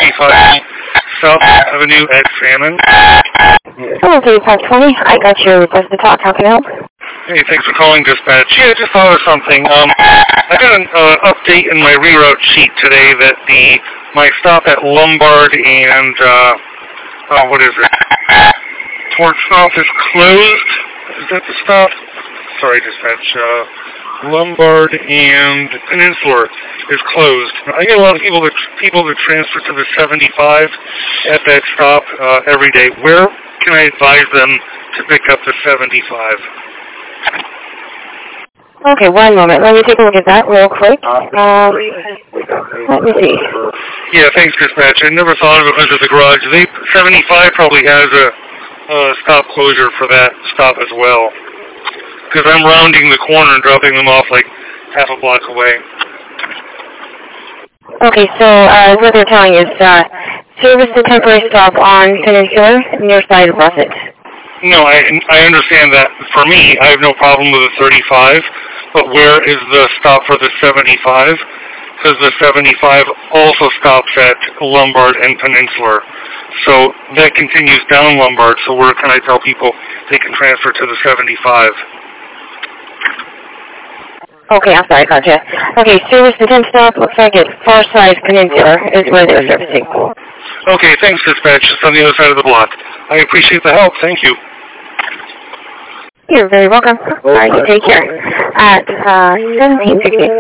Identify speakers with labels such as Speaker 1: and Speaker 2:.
Speaker 1: 75 South Avenue at Salmon.
Speaker 2: Hello, 3520. I got your request to talk. How can I help?
Speaker 1: Hey, thanks for calling dispatch. Yeah, I just thought of something. I got an update in my reroute sheet today that my stop at Lombard and, what is it? Torch stop is closed. Is that the stop? Sorry, dispatch. Lombard and Peninsula is closed. I get a lot of people that transfer to the 75 at that stop every day. Where can I advise them to pick up the 75?
Speaker 2: Okay, one moment. Let me take a look at that real quick. Let me see.
Speaker 1: Yeah, thanks, dispatch. I never thought of it under the garage. 75 probably has a stop closure for that stop as well. Because I'm rounding the corner and dropping them off like half a block away.
Speaker 2: Okay, so what they're telling is service the temporary stop on Peninsula near side of Russet.
Speaker 1: No, I understand that. For me, I have no problem with the 35, but where is the stop for the 75? Because the 75 also stops at Lombard and Peninsula. So that continues down Lombard, so where can I tell people they can transfer to the 75?
Speaker 2: Okay, I'm sorry, gotcha. Okay, service the 10 stop, looks like it's far side Peninsula is where they're servicing.
Speaker 1: Okay, thanks, dispatch. Just on the other side of the block. I appreciate the help. Thank you.
Speaker 2: You're very welcome. All right, you take care. At 17:60.